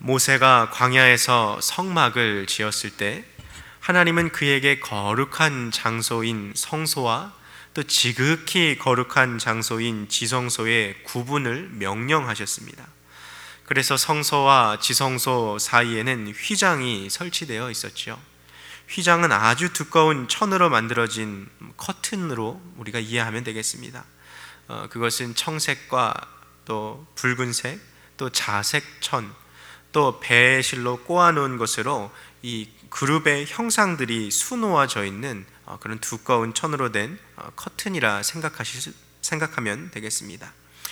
모세가 광야에서 성막을 지었을 때 하나님은 그에게 거룩한 장소인 성소와 또 지극히 거룩한 장소인 지성소의 구분을 명령하셨습니다. 그래서 성소와 지성소 사이에는 휘장이 설치되어 있었죠. 휘장은 아주 두꺼운 천으로 만들어진 커튼으로 우리가 이해하면 되겠습니다. 그것은 청색과 또 붉은색, 또 자색 천, 또 배실로 꼬아놓은 것으로 이 그룹의 형상들이 수놓아져 있는 그런 두꺼운 천으로 된 커튼이라 생각하면 되겠습니다.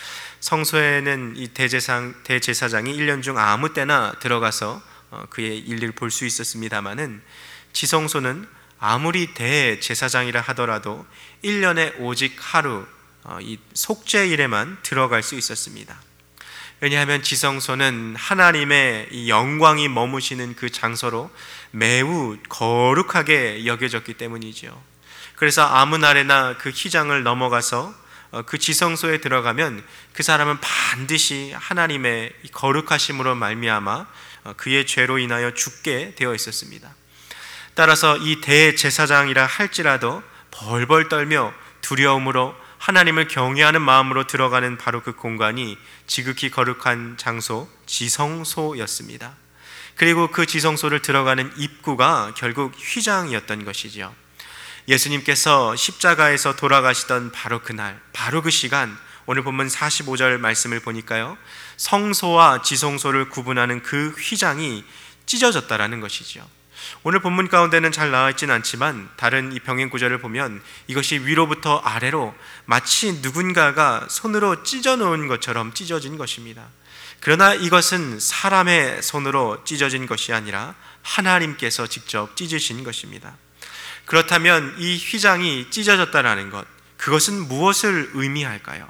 성소에는 이 대제사장이 1년 중 아무 때나 들어가서 그의 일을 볼 수 있었습니다마는 지성소는 아무리 대제사장이라 하더라도 1년에 오직 하루 이 속죄일에만 들어갈 수 있었습니다. 왜냐하면 지성소는 하나님의 이 영광이 머무시는 그 장소로 매우 거룩하게 여겨졌기 때문이죠. 그래서 아무 날에나 그 휘장을 넘어가서 그 지성소에 들어가면 그 사람은 반드시 하나님의 거룩하심으로 말미암아 그의 죄로 인하여 죽게 되어 있었습니다. 따라서 이 대제사장이라 할지라도 벌벌 떨며 두려움으로 하나님을 경외하는 마음으로 들어가는 바로 그 공간이 지극히 거룩한 장소 지성소였습니다. 그리고 그 지성소를 들어가는 입구가 결국 휘장이었던 것이지요. 예수님께서 십자가에서 돌아가시던 바로 그날, 바로 그 시간, 오늘 본문 45절 말씀을 보니까요, 성소와 지성소를 구분하는 그 휘장이 찢어졌다라는 것이죠. 오늘 본문 가운데는 잘 나와 있지는 않지만 다른 이 병행 구절을 보면 이것이 위로부터 아래로 마치 누군가가 손으로 찢어 놓은 것처럼 찢어진 것입니다. 그러나 이것은 사람의 손으로 찢어진 것이 아니라 하나님께서 직접 찢으신 것입니다. 그렇다면 이 휘장이 찢어졌다라는 것, 그것은 무엇을 의미할까요?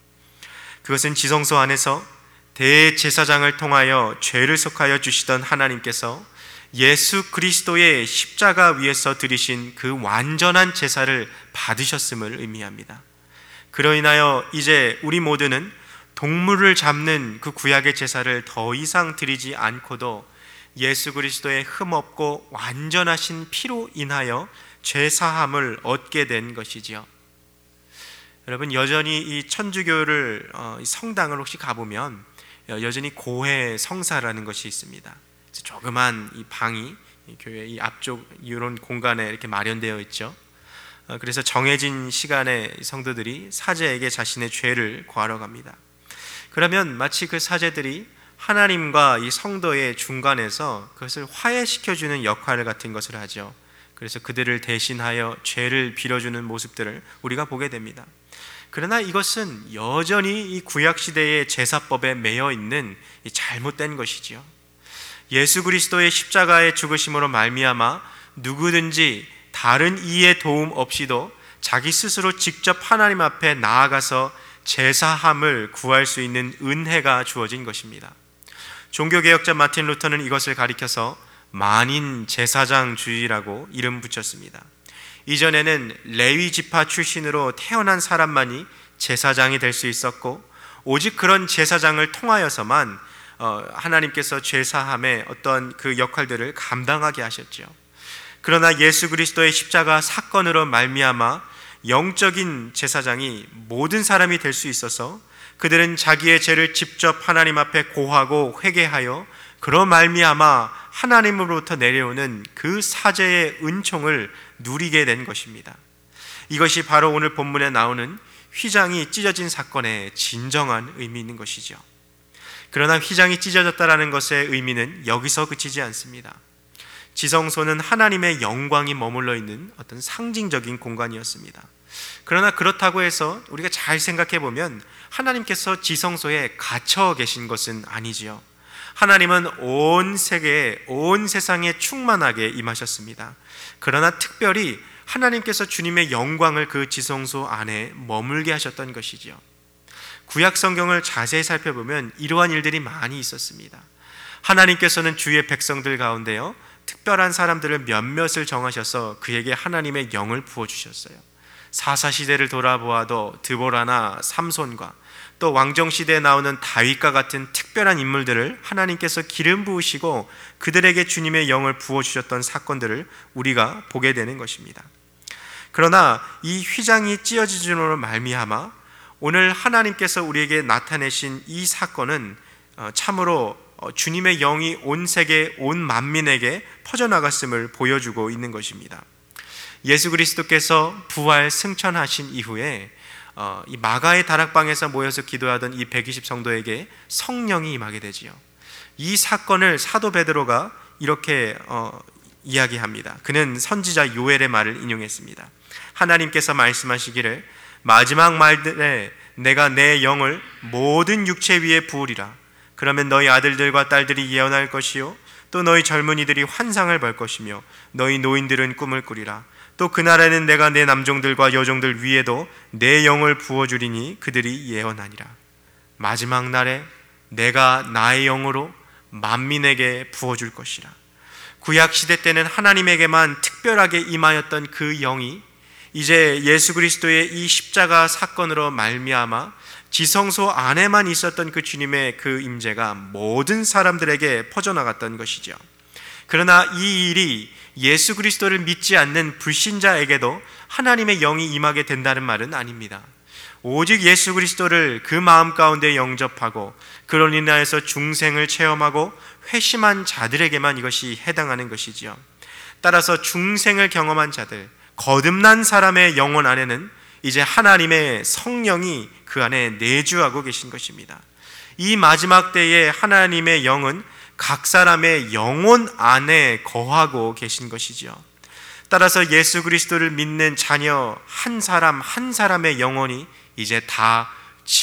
그것은 지성소 안에서 대제사장을 통하여 죄를 속하여 주시던 하나님께서 예수 그리스도의 십자가 위에서 드리신 그 완전한 제사를 받으셨음을 의미합니다. 그로 인하여 이제 우리 모두는 동물을 잡는 그 구약의 제사를 더 이상 드리지 않고도 예수 그리스도의 흠없고 완전하신 피로 인하여 죄사함을 얻게 된 것이지요. 여러분, 여전히 이 천주교를 성당을 혹시 가보면 여전히 고해 성사라는 것이 있습니다. 조그만 이 방이 이 교회 이 앞쪽 이런 공간에 이렇게 마련되어 있죠. 그래서 정해진 시간에 성도들이 사제에게 자신의 죄를 고하러 갑니다. 그러면 마치 그 사제들이 하나님과 이 성도의 중간에서 그것을 화해시켜주는 역할 같은 것을 하죠. 그래서 그들을 대신하여 죄를 빌어주는 모습들을 우리가 보게 됩니다. 그러나 이것은 여전히 이 구약시대의 제사법에 매여 있는 이 잘못된 것이지요. 예수 그리스도의 십자가의 죽으심으로 말미암아 누구든지 다른 이의 도움 없이도 자기 스스로 직접 하나님 앞에 나아가서 제사함을 구할 수 있는 은혜가 주어진 것입니다. 종교개혁자 마틴 루터는 이것을 가리켜서 만인 제사장주의라고 이름 붙였습니다. 이전에는 레위 지파 출신으로 태어난 사람만이 제사장이 될 수 있었고 오직 그런 제사장을 통하여서만 하나님께서 죄사함의 어떤 그 역할들을 감당하게 하셨죠. 그러나 예수 그리스도의 십자가 사건으로 말미암아 영적인 제사장이 모든 사람이 될 수 있어서 그들은 자기의 죄를 직접 하나님 앞에 고하고 회개하여 그로 말미암아 하나님으로부터 내려오는 그 사제의 은총을 누리게 된 것입니다. 이것이 바로 오늘 본문에 나오는 휘장이 찢어진 사건의 진정한 의미 있는 것이죠. 그러나 휘장이 찢어졌다라는 것의 의미는 여기서 그치지 않습니다. 지성소는 하나님의 영광이 머물러 있는 어떤 상징적인 공간이었습니다. 그러나 그렇다고 해서 우리가 잘 생각해 보면 하나님께서 지성소에 갇혀 계신 것은 아니지요. 하나님은 온 세계에, 온 세상에 충만하게 임하셨습니다. 그러나 특별히 하나님께서 주님의 영광을 그 지성소 안에 머물게 하셨던 것이지요. 구약 성경을 자세히 살펴보면 이러한 일들이 많이 있었습니다. 하나님께서는 주의 백성들 가운데요 특별한 사람들을 몇몇을 정하셔서 그에게 하나님의 영을 부어주셨어요. 사사시대를 돌아보아도 드보라나 삼손과 또 왕정시대에 나오는 다윗과 같은 특별한 인물들을 하나님께서 기름 부으시고 그들에게 주님의 영을 부어주셨던 사건들을 우리가 보게 되는 것입니다. 그러나 이 휘장이 찢어짐으로 말미암아 오늘 하나님께서 우리에게 나타내신 이 사건은 참으로 주님의 영이 온 세계 온 만민에게 퍼져나갔음을 보여주고 있는 것입니다. 예수 그리스도께서 부활 승천하신 이후에 이 마가의 다락방에서 모여서 기도하던 이 120 성도에게 성령이 임하게 되지요. 이 사건을 사도 베드로가 이렇게 이야기합니다. 그는 선지자 요엘의 말을 인용했습니다. 하나님께서 말씀하시기를 마지막 말들에 내가 내 영을 모든 육체 위에 부으리라. 그러면 너희 아들들과 딸들이 예언할 것이요 또 너희 젊은이들이 환상을 볼 것이며 너희 노인들은 꿈을 꾸리라. 또 그날에는 내가 내 남종들과 여종들 위에도 내 영을 부어주리니 그들이 예언하니라. 마지막 날에 내가 나의 영으로 만민에게 부어줄 것이라. 구약시대 때는 하나님에게만 특별하게 임하였던 그 영이 이제 예수 그리스도의 이 십자가 사건으로 말미암아 지성소 안에만 있었던 그 주님의 그 임재가 모든 사람들에게 퍼져나갔던 것이죠. 그러나 이 일이 예수 그리스도를 믿지 않는 불신자에게도 하나님의 영이 임하게 된다는 말은 아닙니다. 오직 예수 그리스도를 그 마음 가운데 영접하고 그로 인하여서 중생을 체험하고 회심한 자들에게만 이것이 해당하는 것이지요. 따라서 중생을 경험한 자들, 거듭난 사람의 영혼 안에는 이제 하나님의 성령이 그 안에 내주하고 계신 것입니다. 이 마지막 때에 하나님의 영은 각 사람의 영혼 안에 거하고 계신 것이죠. 따라서 예수 그리스도를 믿는 자녀 한 사람 한 사람의 영혼이 이제 다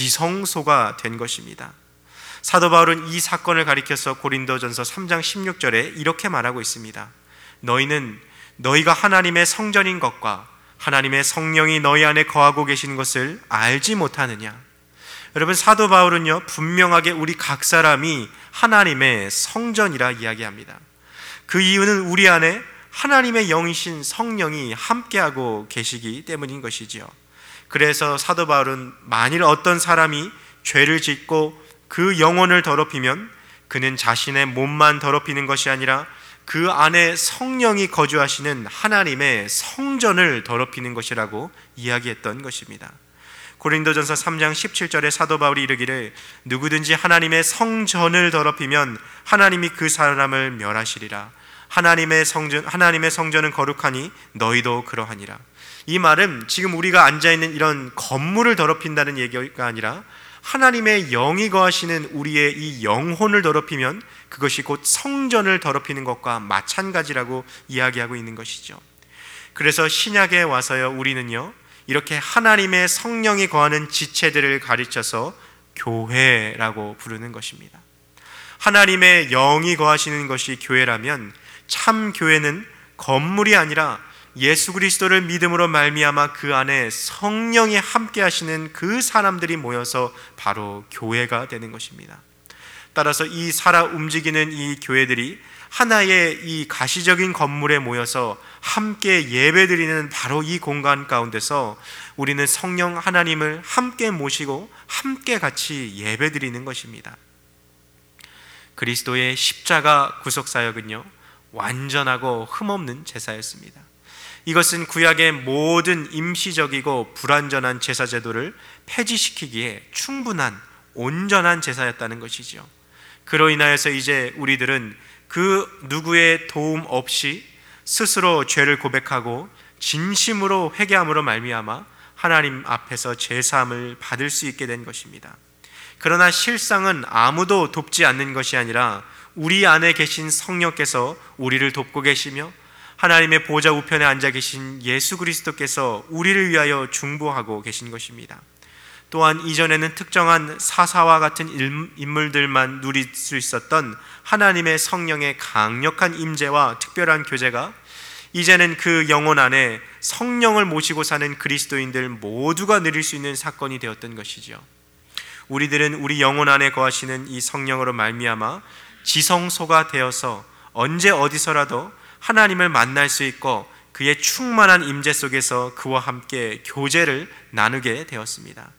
지성소가 된 것입니다. 사도 바울은 이 사건을 가리켜서 고린도전서 3장 16절에 이렇게 말하고 있습니다. 너희는 너희가 하나님의 성전인 것과 하나님의 성령이 너희 안에 거하고 계신 것을 알지 못하느냐. 여러분, 사도 바울은요 분명하게 우리 각 사람이 하나님의 성전이라 이야기합니다. 그 이유는 우리 안에 하나님의 영이신 성령이 함께하고 계시기 때문인 것이지요. 그래서 사도 바울은 만일 어떤 사람이 죄를 짓고 그 영혼을 더럽히면 그는 자신의 몸만 더럽히는 것이 아니라 그 안에 성령이 거주하시는 하나님의 성전을 더럽히는 것이라고 이야기했던 것입니다. 고린도전서 3장 17절에 사도 바울이 이르기를 누구든지 하나님의 성전을 더럽히면 하나님이 그 사람을 멸하시리라. 하나님의 성전은 거룩하니 너희도 그러하니라. 이 말은 지금 우리가 앉아있는 이런 건물을 더럽힌다는 얘기가 아니라 하나님의 영이 거하시는 우리의 이 영혼을 더럽히면 그것이 곧 성전을 더럽히는 것과 마찬가지라고 이야기하고 있는 것이죠. 그래서 신약에 와서요 우리는요 이렇게 하나님의 성령이 거하는 지체들을 가르쳐서 교회라고 부르는 것입니다. 하나님의 영이 거하시는 것이 교회라면 참 교회는 건물이 아니라 예수 그리스도를 믿음으로 말미암아 그 안에 성령이 함께 하시는 그 사람들이 모여서 바로 교회가 되는 것입니다. 따라서 이 살아 움직이는 이 교회들이 하나의 이 가시적인 건물에 모여서 함께 예배드리는 바로 이 공간 가운데서 우리는 성령 하나님을 함께 모시고 함께 같이 예배드리는 것입니다. 그리스도의 십자가 구속사역은요 완전하고 흠없는 제사였습니다. 이것은 구약의 모든 임시적이고 불완전한 제사 제도를 폐지시키기에 충분한 온전한 제사였다는 것이죠. 그로 인하여서 이제 우리들은 그 누구의 도움 없이 스스로 죄를 고백하고 진심으로 회개함으로 말미암아 하나님 앞에서 제사함을 받을 수 있게 된 것입니다. 그러나 실상은 아무도 돕지 않는 것이 아니라 우리 안에 계신 성령께서 우리를 돕고 계시며 하나님의 보좌 우편에 앉아 계신 예수 그리스도께서 우리를 위하여 중보하고 계신 것입니다. 또한 이전에는 특정한 사사와 같은 인물들만 누릴 수 있었던 하나님의 성령의 강력한 임재와 특별한 교제가 이제는 그 영혼 안에 성령을 모시고 사는 그리스도인들 모두가 누릴 수 있는 사건이 되었던 것이죠. 우리들은 우리 영혼 안에 거하시는 이 성령으로 말미암아 지성소가 되어서 언제 어디서라도 하나님을 만날 수 있고 그의 충만한 임재 속에서 그와 함께 교제를 나누게 되었습니다.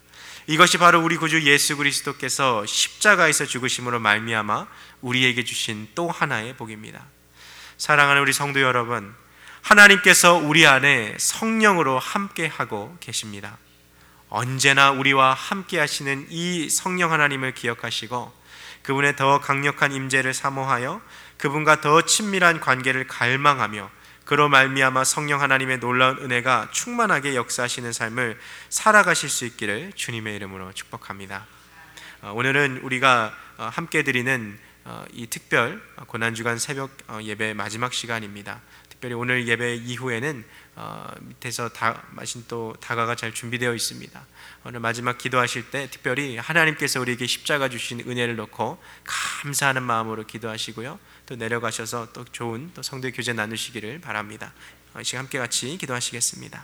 이것이 바로 우리 구주 예수 그리스도께서 십자가에서 죽으심으로 말미암아 우리에게 주신 또 하나의 복입니다. 사랑하는 우리 성도 여러분, 하나님께서 우리 안에 성령으로 함께하고 계십니다. 언제나 우리와 함께 하시는 이 성령 하나님을 기억하시고 그분의 더 강력한 임재를 사모하여 그분과 더 친밀한 관계를 갈망하며 그로 말미암아 성령 하나님의 놀라운 은혜가 충만하게 역사하시는 삶을 살아가실 수 있기를 주님의 이름으로 축복합니다. 오늘은 우리가 함께 드리는 이 특별 고난주간 새벽 예배 마지막 시간입니다. 특별히 오늘 예배 이후에는 밑에서 마신 또 다가가 잘 준비되어 있습니다. 오늘 마지막 기도하실 때 특별히 하나님께서 우리에게 십자가 주신 은혜를 놓고 감사하는 마음으로 기도하시고요, 또 내려가셔서 또 좋은 또 성도의 교제 나누시기를 바랍니다. 이 시간 함께 같이 기도하시겠습니다.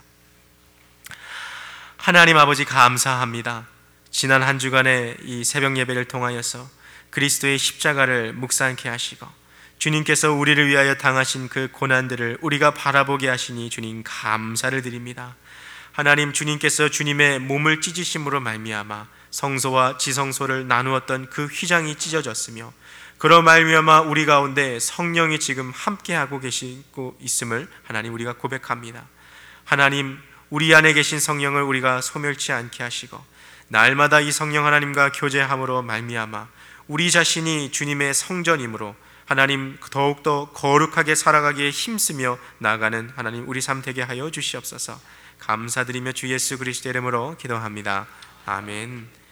하나님 아버지, 감사합니다. 지난 한 주간의 이 새벽 예배를 통하여서 그리스도의 십자가를 묵상케 하시고 주님께서 우리를 위하여 당하신 그 고난들을 우리가 바라보게 하시니 주님 감사를 드립니다. 하나님, 주님께서 주님의 몸을 찢으심으로 말미암아 성소와 지성소를 나누었던 그 휘장이 찢어졌으며 그로 말미암아 우리 가운데 성령이 지금 함께하고 계시고 있음을 하나님 우리가 고백합니다. 하나님, 우리 안에 계신 성령을 우리가 소멸치 않게 하시고 날마다 이 성령 하나님과 교제함으로 말미암아 우리 자신이 주님의 성전이므로 하나님 더욱더 거룩하게 살아가기에 힘쓰며 나아가는 하나님 우리 삶 되게 하여 주시옵소서. 감사드리며 주 예수 그리스도의 이름으로 기도합니다. 아멘.